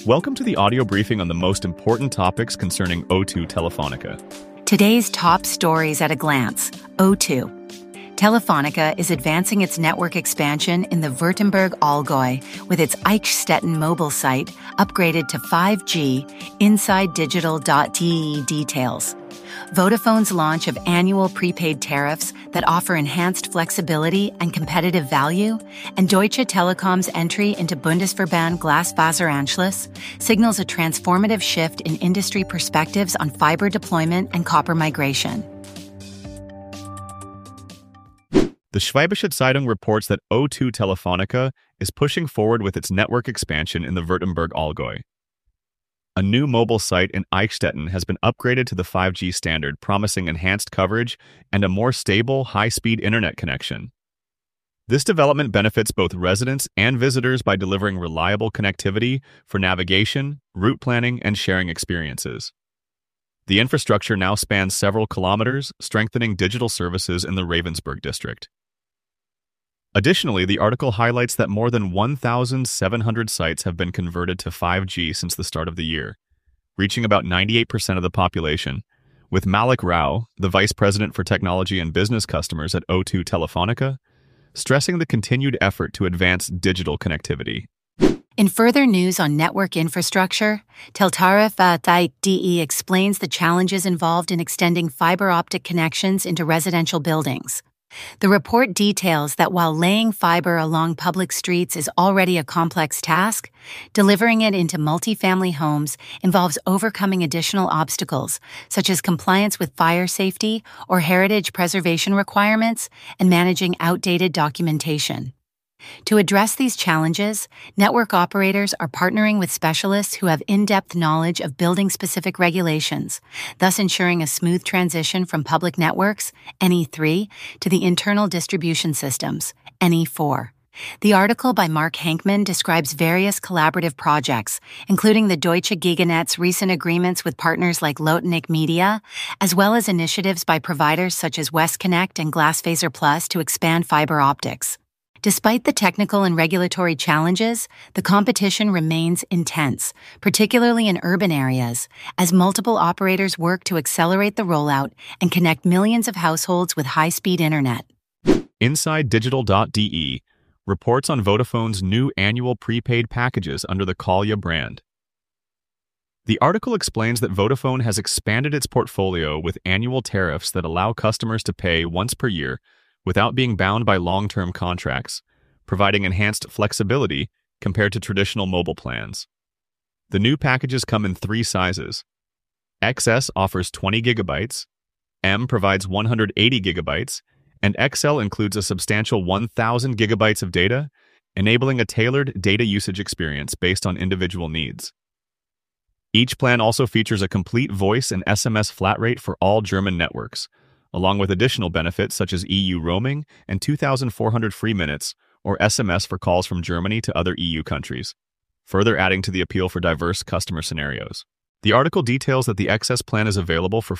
Welcome to the audio briefing on the most important topics concerning O2 Telefonica. Today's top stories at a glance. O2. Telefonica is advancing its network expansion in the Württemberg Allgäu with its Eichstätten mobile site upgraded to 5G. InsideDigital.de details. Vodafone's launch of annual prepaid tariffs that offer enhanced flexibility and competitive value, and Deutsche Telekom's entry into Bundesverband Glasfaseranschluss signals a transformative shift in industry perspectives on fiber deployment and copper migration. The Schwäbische Zeitung reports that O2 Telefonica is pushing forward with its network expansion in the Württemberg Allgäu. A new mobile site in Eichstätten has been upgraded to the 5G standard, promising enhanced coverage and a more stable, high-speed internet connection. This development benefits both residents and visitors by delivering reliable connectivity for navigation, route planning, and sharing experiences. The infrastructure now spans several kilometers, strengthening digital services in the Ravensburg district. Additionally, the article highlights that more than 1,700 sites have been converted to 5G since the start of the year, reaching about 98% of the population, with Malik Rao, the Vice President for Technology and Business Customers at O2 Telefonica, stressing the continued effort to advance digital connectivity. In further news on network infrastructure, Teltarif.de explains the challenges involved in extending fiber optic connections into residential buildings. The report details that while laying fiber along public streets is already a complex task, delivering it into multifamily homes involves overcoming additional obstacles, such as compliance with fire safety or heritage preservation requirements and managing outdated documentation. To address these challenges, network operators are partnering with specialists who have in-depth knowledge of building-specific regulations, thus ensuring a smooth transition from public networks, NE3, to the internal distribution systems, NE4. The article by Mark Hankman describes various collaborative projects, including the Deutsche Giganet's recent agreements with partners like Lotenick Media, as well as initiatives by providers such as WestConnect and Glasfaser Plus to expand fiber optics. Despite the technical and regulatory challenges, the competition remains intense, particularly in urban areas, as multiple operators work to accelerate the rollout and connect millions of households with high-speed internet. InsideDigital.de reports on Vodafone's new annual prepaid packages under the Kolja brand. The article explains that Vodafone has expanded its portfolio with annual tariffs that allow customers to pay once per year without being bound by long-term contracts, providing enhanced flexibility compared to traditional mobile plans. The new packages come in three sizes. XS offers 20 gigabytes, M provides 180 gigabytes, and XL includes a substantial 1,000 gigabytes of data, enabling a tailored data usage experience based on individual needs. Each plan also features a complete voice and SMS flat rate for all German networks, along with additional benefits such as EU roaming and 2,400 free minutes or SMS for calls from Germany to other EU countries, further adding to the appeal for diverse customer scenarios. The article details that the XS plan is available for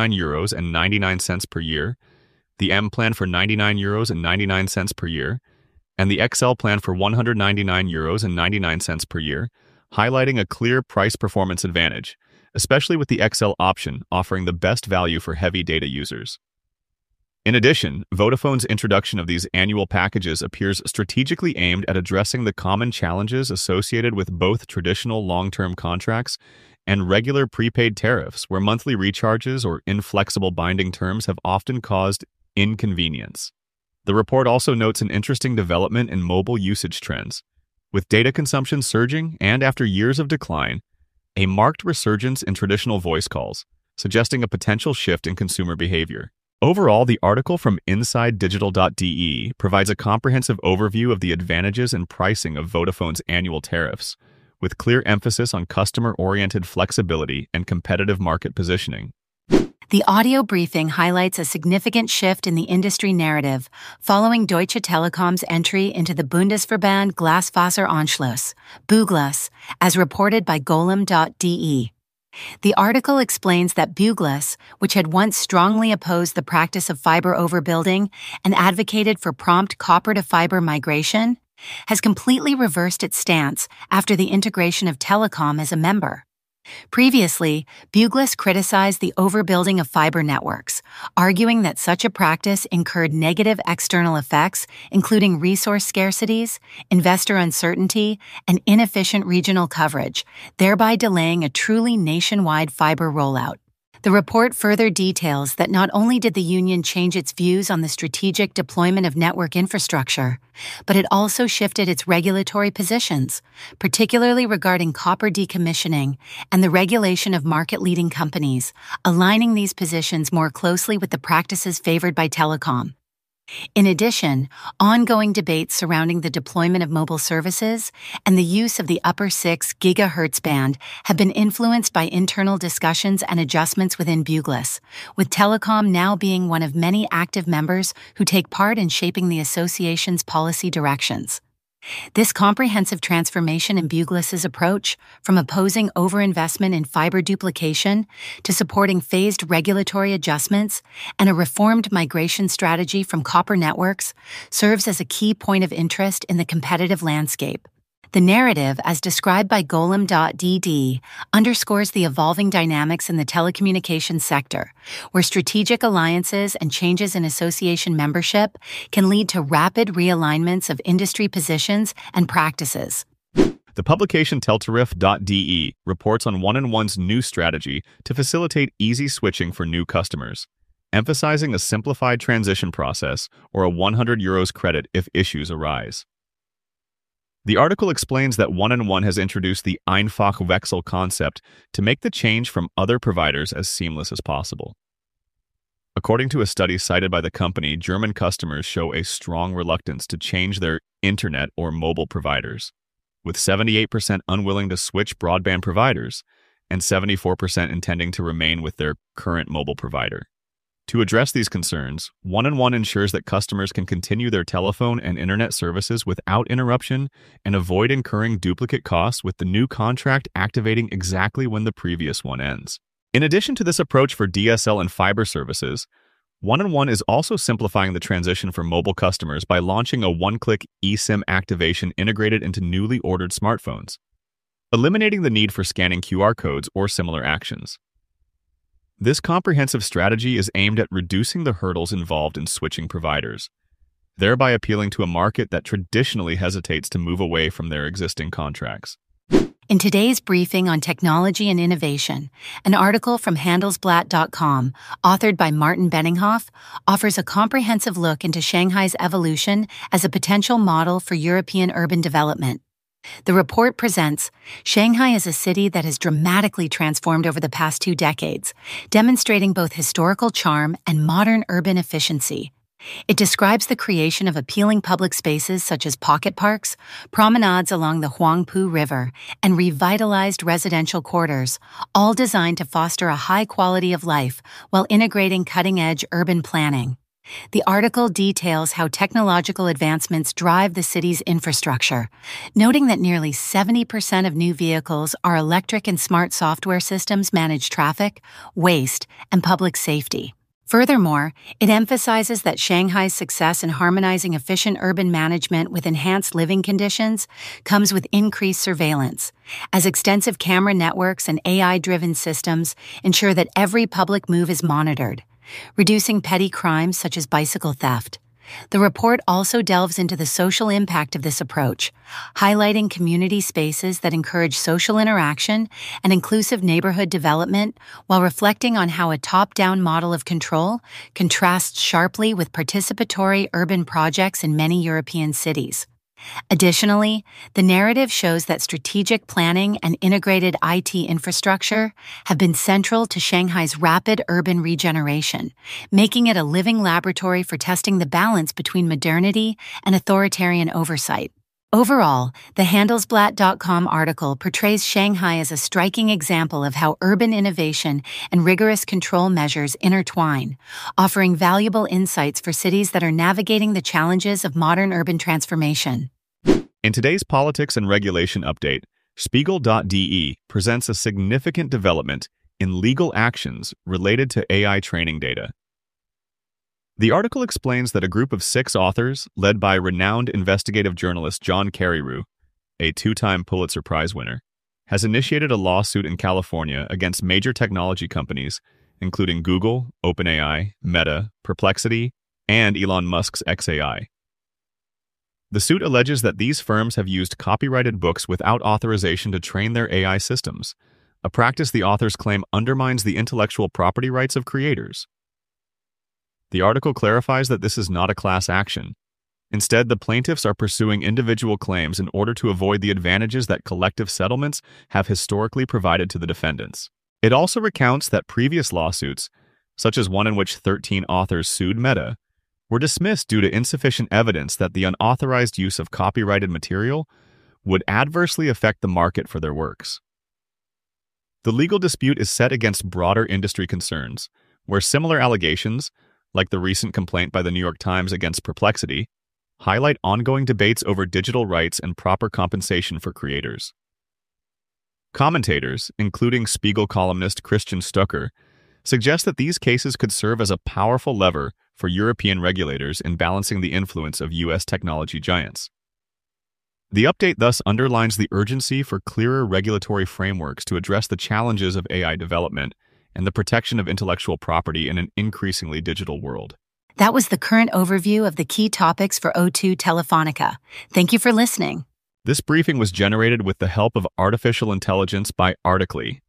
€49.99 per year, the M plan for €99.99 per year, and the XL plan for €199.99 per year, highlighting a clear price-performance advantage, especially with the XL option offering the best value for heavy data users. In addition, Vodafone's introduction of these annual packages appears strategically aimed at addressing the common challenges associated with both traditional long-term contracts and regular prepaid tariffs, where monthly recharges or inflexible binding terms have often caused inconvenience. The report also notes an interesting development in mobile usage trends, with data consumption surging and, after years of decline, a marked resurgence in traditional voice calls, suggesting a potential shift in consumer behavior. Overall, the article from InsideDigital.de provides a comprehensive overview of the advantages and pricing of Vodafone's annual tariffs, with clear emphasis on customer-oriented flexibility and competitive market positioning. The audio briefing highlights a significant shift in the industry narrative following Deutsche Telekom's entry into the Bundesverband Glasfaseranschluss, BUGLAS, as reported by Golem.de. The article explains that BUGLAS, which had once strongly opposed the practice of fiber overbuilding and advocated for prompt copper-to-fiber migration, has completely reversed its stance after the integration of telecom as a member. Previously, Buglis criticized the overbuilding of fiber networks, arguing that such a practice incurred negative external effects, including resource scarcities, investor uncertainty, and inefficient regional coverage, thereby delaying a truly nationwide fiber rollout. The report further details that not only did the union change its views on the strategic deployment of network infrastructure, but it also shifted its regulatory positions, particularly regarding copper decommissioning and the regulation of market-leading companies, aligning these positions more closely with the practices favored by telecom. In addition, ongoing debates surrounding the deployment of mobile services and the use of the upper 6 GHz band have been influenced by internal discussions and adjustments within Buglis, with telecom now being one of many active members who take part in shaping the association's policy directions. This comprehensive transformation in Buglis's approach, from opposing overinvestment in fiber duplication to supporting phased regulatory adjustments and a reformed migration strategy from copper networks, serves as a key point of interest in the competitive landscape. The narrative, as described by Golem.dd, underscores the evolving dynamics in the telecommunications sector, where strategic alliances and changes in association membership can lead to rapid realignments of industry positions and practices. The publication Teltarif.de reports on 1&1's new strategy to facilitate easy switching for new customers, emphasizing a simplified transition process or a €100 credit if issues arise. The article explains that 1&1 has introduced the Einfachwechsel concept to make the change from other providers as seamless as possible. According to a study cited by the company, German customers show a strong reluctance to change their internet or mobile providers, with 78% unwilling to switch broadband providers and 74% intending to remain with their current mobile provider. To address these concerns, 1&1 ensures that customers can continue their telephone and internet services without interruption and avoid incurring duplicate costs, with the new contract activating exactly when the previous one ends. In addition to this approach for DSL and fiber services, 1&1 is also simplifying the transition for mobile customers by launching a one-click eSIM activation integrated into newly ordered smartphones, eliminating the need for scanning QR codes or similar actions. This comprehensive strategy is aimed at reducing the hurdles involved in switching providers, thereby appealing to a market that traditionally hesitates to move away from their existing contracts. In today's briefing on technology and innovation, an article from Handelsblatt.com, authored by Martin Benninghoff, offers a comprehensive look into Shanghai's evolution as a potential model for European urban development. The report presents Shanghai as a city that has dramatically transformed over the past 2 decades, demonstrating both historical charm and modern urban efficiency. It describes the creation of appealing public spaces such as pocket parks, promenades along the Huangpu River, and revitalized residential quarters, all designed to foster a high quality of life while integrating cutting-edge urban planning. The article details how technological advancements drive the city's infrastructure, noting that nearly 70% of new vehicles are electric and smart software systems manage traffic, waste, and public safety. Furthermore, it emphasizes that Shanghai's success in harmonizing efficient urban management with enhanced living conditions comes with increased surveillance, as extensive camera networks and AI-driven systems ensure that every public move is monitored, reducing petty crimes such as bicycle theft. The report also delves into the social impact of this approach, highlighting community spaces that encourage social interaction and inclusive neighborhood development, while reflecting on how a top-down model of control contrasts sharply with participatory urban projects in many European cities. Additionally, the narrative shows that strategic planning and integrated IT infrastructure have been central to Shanghai's rapid urban regeneration, making it a living laboratory for testing the balance between modernity and authoritarian oversight. Overall, the Handelsblatt.com article portrays Shanghai as a striking example of how urban innovation and rigorous control measures intertwine, offering valuable insights for cities that are navigating the challenges of modern urban transformation. In today's politics and regulation update, Spiegel.de presents a significant development in legal actions related to AI training data. The article explains that a group of 6 authors, led by renowned investigative journalist John Carreyrou, a 2-time Pulitzer Prize winner, has initiated a lawsuit in California against major technology companies, including Google, OpenAI, Meta, Perplexity, and Elon Musk's xAI. The suit alleges that these firms have used copyrighted books without authorization to train their AI systems, a practice the authors claim undermines the intellectual property rights of creators. The article clarifies that this is not a class action. Instead, the plaintiffs are pursuing individual claims in order to avoid the advantages that collective settlements have historically provided to the defendants. It also recounts that previous lawsuits, such as one in which 13 authors sued Meta, were dismissed due to insufficient evidence that the unauthorized use of copyrighted material would adversely affect the market for their works. The legal dispute is set against broader industry concerns, where similar allegations, like the recent complaint by the New York Times against Perplexity, highlight ongoing debates over digital rights and proper compensation for creators. Commentators, including Spiegel columnist Christian Stucker, suggest that these cases could serve as a powerful lever for European regulators in balancing the influence of U.S. technology giants. The update thus underlines the urgency for clearer regulatory frameworks to address the challenges of AI development and the protection of intellectual property in an increasingly digital world. That was the current overview of the key topics for O2 Telefonica. Thank you for listening. This briefing was generated with the help of artificial intelligence by Articly,